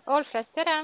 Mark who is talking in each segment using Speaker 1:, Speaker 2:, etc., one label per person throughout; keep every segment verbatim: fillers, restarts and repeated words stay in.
Speaker 1: Olfres, tere.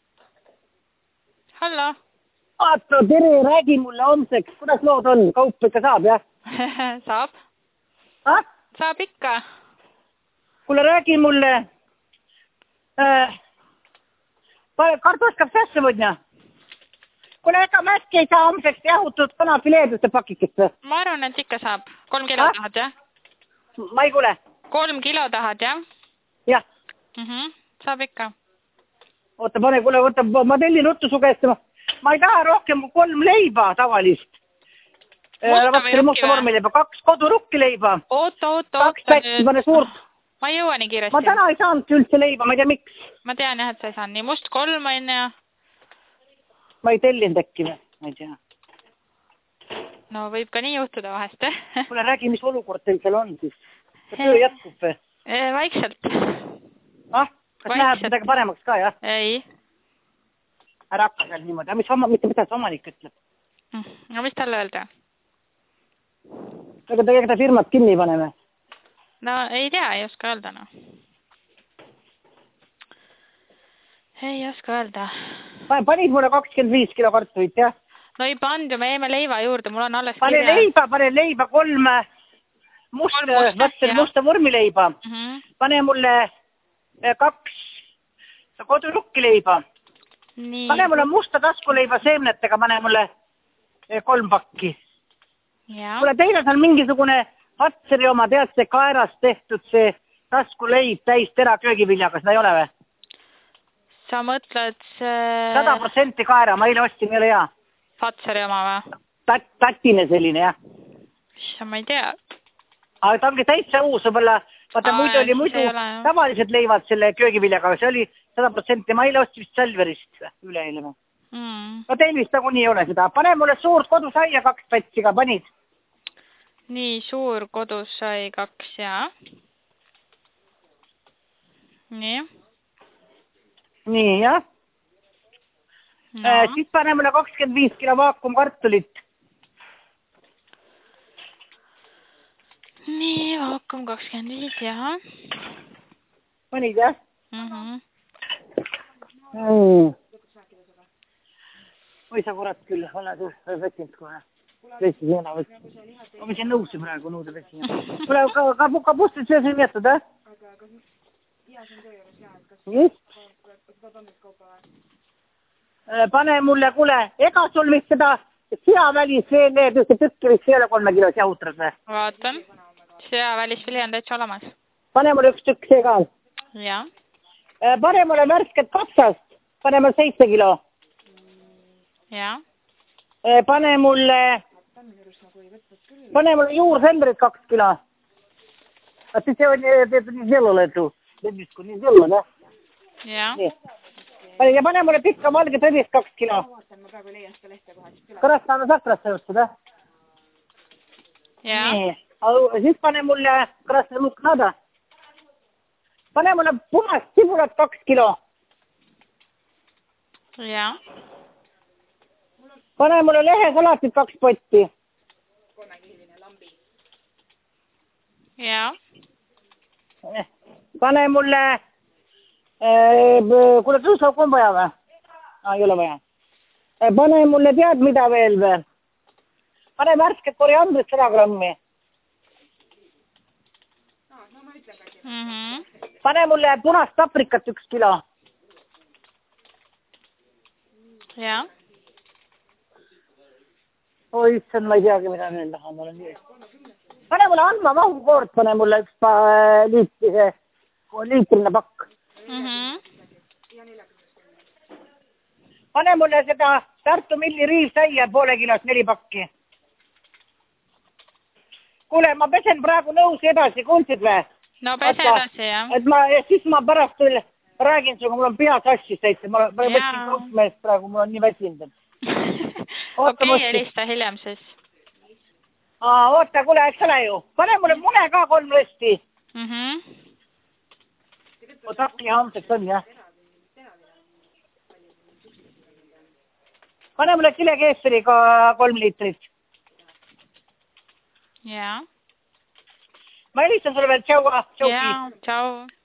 Speaker 1: Hallo.
Speaker 2: Aatto, tere, räägi mulle homseks, kuidas lood on? Kaup ikka saab, jah?
Speaker 1: Saab.
Speaker 2: Ah?
Speaker 1: Saab ikka.
Speaker 2: Kuule, räägi mulle. Äh, kartuskab sisse võdna. Kuule, ega mäski ei saa homseks jahutud kanafileeduste pakikest või?
Speaker 1: Ma arvan, et ikka saab. Kolm kilo ah? tahad, jah?
Speaker 2: Ma ei kuule.
Speaker 1: Kolm kilo tahad, jah?
Speaker 2: Jah.
Speaker 1: Mm -hmm. Saab ikka.
Speaker 2: Oota, pane, kuule, võta, ma tellin ruttu su käest. Ma ei taha rohkem kui kolm leiba tavalist.
Speaker 1: Musta või rukki
Speaker 2: või? Kaks kodurukki leiba.
Speaker 1: Oota, oota,
Speaker 2: Kaks
Speaker 1: oota.
Speaker 2: pätsi, pane suurt.
Speaker 1: Ma ei jõua nii kiiresti.
Speaker 2: Ma täna ei saanud üldse leiba, ma ei tea miks.
Speaker 1: Ma tean jah, et sa ei saanud. Nii must kolm on ja...
Speaker 2: Ma ei tellinud äkki või? Ma ei tea.
Speaker 1: No võib ka nii juhtuda vahest.
Speaker 2: Kuule, räägi, mis olukord teil seal on siis? Kas töö jätkub või?
Speaker 1: Vaikselt.
Speaker 2: Ah? Kas läheb midagi paremaks ka, jah?
Speaker 1: Ei.
Speaker 2: Ära hakka seal niimoodi. Mis, mitte mida see omanik ütleb?
Speaker 1: No mis talle öelda?
Speaker 2: Ega ta, ta firmat kinni paneme?
Speaker 1: No ei tea, ei oska öelda, no. Ei oska öelda.
Speaker 2: Panid mulle kakskümmend viis kilo kartulit, jah?
Speaker 1: No ei pand ju, me jäime leiva juurde, mul on alles
Speaker 2: pane kirja. Leiba, pane leiba, kolm musta, musta, musta vormileiba. Mm -hmm. Pane mulle kaks kodurukki leiba.
Speaker 1: Nii.
Speaker 2: Pane mulle musta taskuleiba seemnetega, pane mulle kolm pakki. Kuule, teile on mingisugune Hatseri oma, tead see kaerast tehtud see taskuleib täis tera köögiviljaga, seda ei ole või?
Speaker 1: Sa mõtled see...
Speaker 2: sada protsenti kaera, ma eile ostsin, ei ole hea.
Speaker 1: Hatseri oma või?
Speaker 2: Tat, tatine selline, jah.
Speaker 1: Ma ei tea.
Speaker 2: Aga ta ongi täitsa uus, võib-olla, vaata muidu oli muidu tavalised leivad selle köögiviljaga, aga see oli sada protsenti, ma eile ostsin vist Selverist üleeile.
Speaker 1: Mm.
Speaker 2: No teil vist nagunii ei ole seda. Pane mulle suurt kodusaia kaks pätsiga, panid?
Speaker 1: Nii, suur kodusai kaks, jaa. Nii.
Speaker 2: Nii, jah.
Speaker 1: No.
Speaker 2: Äh, siis pane mulle kakskümmend viis kilo vaakumkartulit.
Speaker 1: Nii, vaakum kakskümmend viis, jah.
Speaker 2: Panid, jah?
Speaker 1: Mhm.
Speaker 2: Mm. Või sa kurat küll, ole võtsinud kohe. Vesi sõna võtsinud. Ma võtsin nõusi praegu nõude vesi. Kule, ka, ka, ka pustit see siin jättud, eh? Just. Pane mulle, kuule, ega sul vist seda seavälis veel need ühte tükki vist ei ole kolme kilos jahutras või?
Speaker 1: Vaatan. Seavälisvili on täitsa olemas.
Speaker 2: Pane mulle üks tükk see ka.
Speaker 1: Jah.
Speaker 2: Pane mulle värsket kapsast. Pane mulle seitse kilo.
Speaker 1: Jah.
Speaker 2: Pane mulle, pane mulle juursellerit kaks kilo. А ты сегодня это не сделала эту лебедку, не сделала, да?
Speaker 1: Jah.
Speaker 2: Ja pane mulle pikka valge tõdist kaks kilo. Karastame sakrasse juurde, da?
Speaker 1: Jah.
Speaker 2: Nii. Siis pane mulle karastame musk nada. Pane mulle punast sibulat kaks kilo.
Speaker 1: Jah.
Speaker 2: Pane mulle lehesalatit kaks potti.
Speaker 1: Jah.
Speaker 2: Pane mulle, kuule, tõusav on vaja või? Ah, ei ole vaja. Pane mulle tead mida veel või? Pane värsket koriandrit sada grammi.
Speaker 1: Mm -hmm.
Speaker 2: Pane mulle punast paprikat üks kilo.
Speaker 1: Jah.
Speaker 2: Oi, issand, ma ei teagi, mida veel taha, ma olen nii. Pane mulle andma mahukoort, pane mulle üks liitrise, liitrine pakk.
Speaker 1: Mm -hmm.
Speaker 2: Pane mulle seda Tartu Milli riivsaia poole kilost neli pakki. Kuule, ma pesen praegu nõusi edasi, kuulsid või?
Speaker 1: No pese edasi, jah.
Speaker 2: Et ma, siis ma pärast veel räägin sinuga, mul on pea sassis täitsa, ma võtsin kuusmeest praegu, mul on nii väsinud.
Speaker 1: Okei, helista hiljem siis.
Speaker 2: Aa, oota, kuule, eks ole ju. Pane mulle mune ka kolm rösti.
Speaker 1: Mhm.
Speaker 2: Oota, äkki homseks on, jah. Pane mulle kilekeesseri ka kolm liitrit.
Speaker 1: Jah.
Speaker 2: Ma helistan sulle veel, tšau.
Speaker 1: Jaa, tšau.